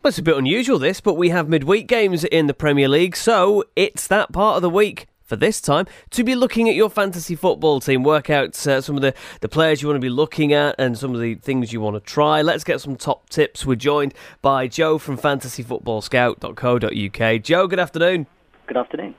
Well, it's a bit unusual this, but we have midweek games in the Premier League, so it's that part of the week for this time to be looking at your fantasy football team, work out some of the players you want to be looking at and some of the things you want to try. Let's get some top tips. We're joined by Joe from fantasyfootballscout.co.uk. Joe, good afternoon. Good afternoon.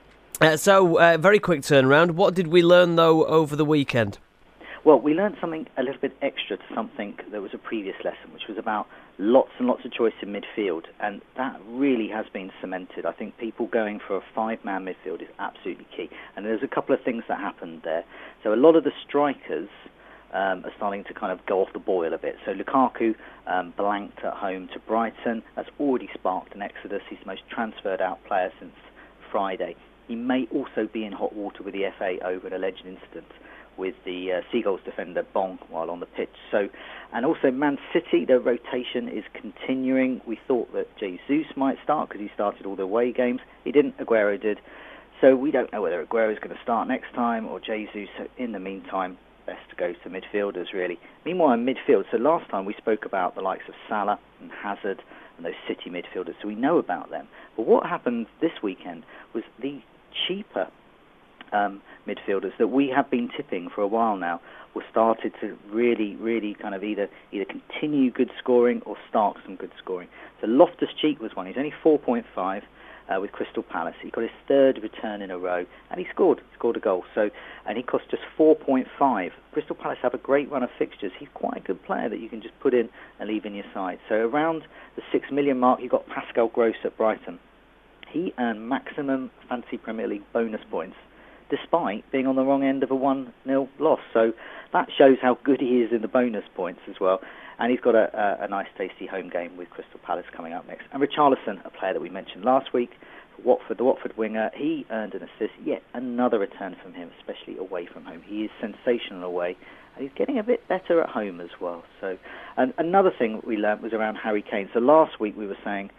Very quick turnaround. What did we learn, though, over the weekend? Well, we learned something a little bit extra to something that was a previous lesson, which was about lots and lots of choice in midfield, and that really has been cemented. I think people going for a five-man midfield is absolutely key, and there's a couple of things that happened there. So a lot of the strikers are starting to kind of go off the boil a bit. So Lukaku blanked at home to Brighton. That's already sparked an exodus. He's the most transferred out player since Friday. He may also be in hot water with the FA over an alleged incident with the Seagulls defender Bong while on the pitch. So, and also Man City, their rotation is continuing. We thought that Jesus might start because he started all the away games. He didn't, Aguero did. So we don't know whether Aguero is going to start next time or Jesus. So in the meantime, best to go to midfielders really. Meanwhile in midfield, so last time we spoke about the likes of Salah and Hazard and those City midfielders, so we know about them. But what happened this weekend was the cheaper midfielders that we have been tipping for a while now were started to really kind of either continue good scoring or start some good scoring. So Loftus-Cheek was one. He's only 4.5 with Crystal Palace. He got his third return in a row, and he scored a goal. So, and he cost just 4.5. Crystal Palace have a great run of fixtures. He's quite a good player that you can just put in and leave in your side. So around the 6 million mark, you got Pascal Gross at Brighton. He earned maximum Fantasy Premier League bonus points despite being on the wrong end of a 1-0 loss. So that shows how good he is in the bonus points as well. And he's got a nice, tasty home game with Crystal Palace coming up next. And Richarlison, a player that we mentioned last week, Watford, the Watford winger, he earned an assist. Yet another return from him, especially away from home. He is sensational away, and he's getting a bit better at home as well. So, and another thing we learnt was around Harry Kane. So last week we were saying,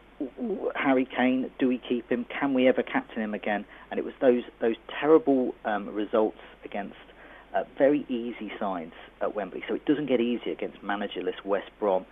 Harry Kane, do we keep him? Can we ever captain him again? And it was those terrible results against very easy sides at Wembley. So it doesn't get easier against managerless West Brom.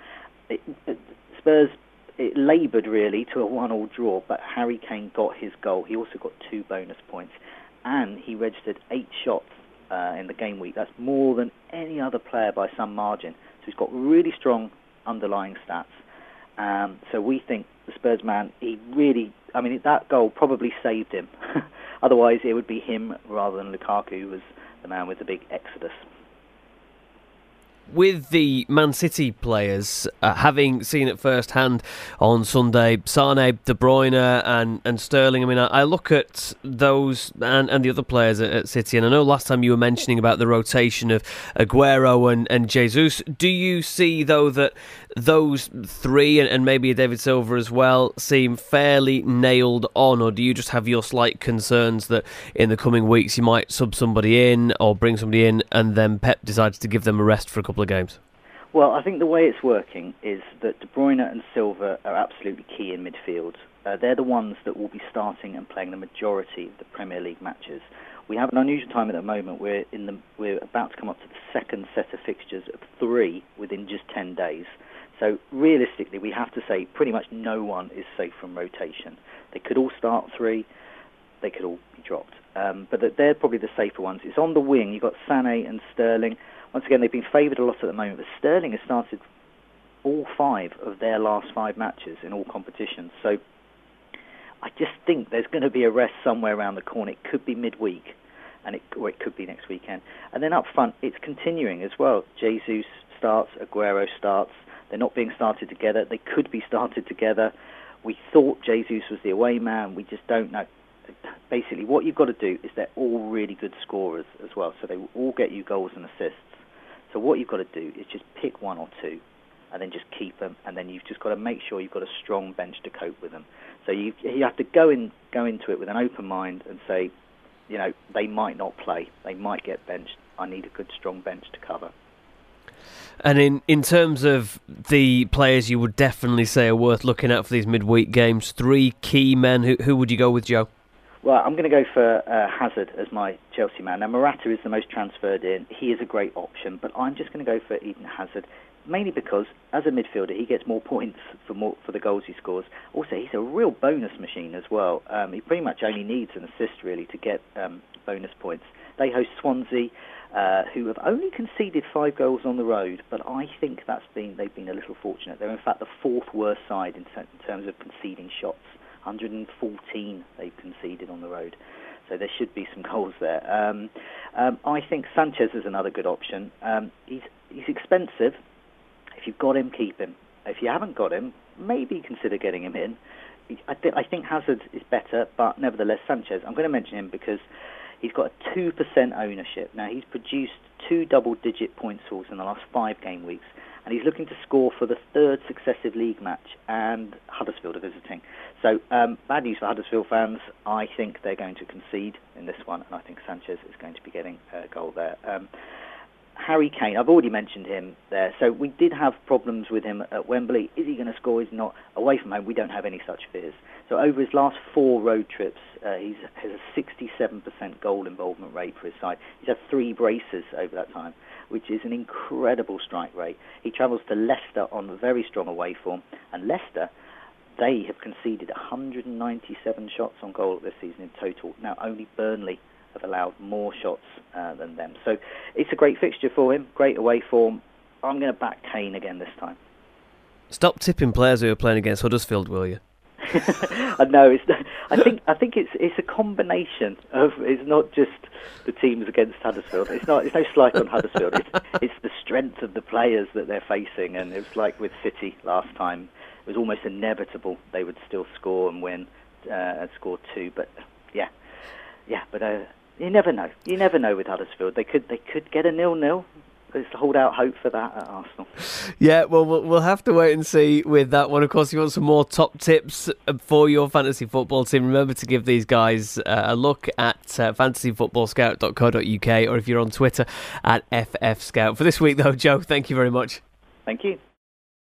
Spurs laboured really to a 1-1 draw, but Harry Kane got his goal. He also got 2 bonus points, and he registered 8 shots in the game week. That's more than any other player by some margin. So he's got really strong underlying stats. So we think the Spurs man, that goal probably saved him. Otherwise, it would be him rather than Lukaku, who was the man with the big exodus. With the Man City players, having seen it firsthand on Sunday, Sane, De Bruyne and Sterling, I mean, I look at those and the other players at City, and I know last time you were mentioning about the rotation of Aguero and Jesus. Do you see, though, that those three, and maybe David Silva as well, seem fairly nailed on, or do you just have your slight concerns that in the coming weeks you might sub somebody in or bring somebody in and then Pep decides to give them a rest for a couple of games? Well, I think the way it's working is that De Bruyne and Silva are absolutely key in midfield. They're the ones that will be starting and playing the majority of the Premier League matches. We have an unusual time at the moment. We're about to come up to the second set of fixtures of 3 within just 10 days. So realistically, we have to say pretty much no one is safe from rotation. They could all start 3, they could all be dropped. But they're probably the safer ones. It's on the wing. You've got Sané and Sterling. Once again, they've been favoured a lot at the moment, but Sterling has started all 5 of their last 5 matches in all competitions. So I just think there's going to be a rest somewhere around the corner. It could be midweek, or it could be next weekend. And then up front, it's continuing as well. Jesus starts, Aguero starts. They're not being started together. They could be started together. We thought Jesus was the away man. We just don't know. Basically, what you've got to do is they're all really good scorers as well, so they will all get you goals and assists. So what you've got to do is just pick 1 or 2 and then just keep them, and then you've just got to make sure you've got a strong bench to cope with them. So you have to go into it with an open mind and say, they might not play. They might get benched. I need a good, strong bench to cover. And in terms of the players you would definitely say are worth looking at for these midweek games, 3 key men, who would you go with, Joe? Well, I'm going to go for Hazard as my Chelsea man. Now, Morata is the most transferred in. He is a great option, but I'm just going to go for Eden Hazard. mainly because as a midfielder he gets more points for the goals he scores. Also, he's a real bonus machine as well. He pretty much only needs an assist really to get bonus points. They host Swansea, who have only conceded 5 goals on the road, but I think they've been a little fortunate. They're in fact the 4th worst side in terms of conceding shots. 114 they've conceded on the road. So there should be some goals there. I think Sanchez is another good option. He's expensive. If you've got him, keep him. If you haven't got him, maybe consider getting him in. I think Hazard is better, but nevertheless Sanchez. I'm going to mention him because he's got a 2% ownership. Now, he's produced 2 double-digit point scores in the last 5 game weeks, and he's looking to score for the 3rd successive league match, and Huddersfield are visiting. So, bad news for Huddersfield fans. I think they're going to concede in this one, and I think Sanchez is going to be getting a goal there. Harry Kane, I've already mentioned him there. So we did have problems with him at Wembley. Is he going to score? Is he not? Away from home, we don't have any such fears. So over his last 4 road trips, he has a 67% goal involvement rate for his side. He's had 3 braces over that time, which is an incredible strike rate. He travels to Leicester on a very strong away form, and Leicester, they have conceded 197 shots on goal this season in total. Now only Burnley have allowed more shots than them. So it's a great fixture for him, great away form. I'm going to back Kane again this time. Stop tipping players who are playing against Huddersfield, will you? I know. I think it's a combination of. It's not just the teams against Huddersfield. It's no slight on Huddersfield. It's the strength of the players that they're facing, and it was like with City last time. It was almost inevitable they would still score and win and score 2. But yeah. But you never know. You never know with Huddersfield. They could get a 0-0. Let's hold out hope for that at Arsenal. Yeah, well, we'll have to wait and see with that one. Of course, if you want some more top tips for your fantasy football team, remember to give these guys a look at fantasyfootballscout.co.uk, or if you're on Twitter at FFScout. For this week, though, Joe, thank you very much. Thank you.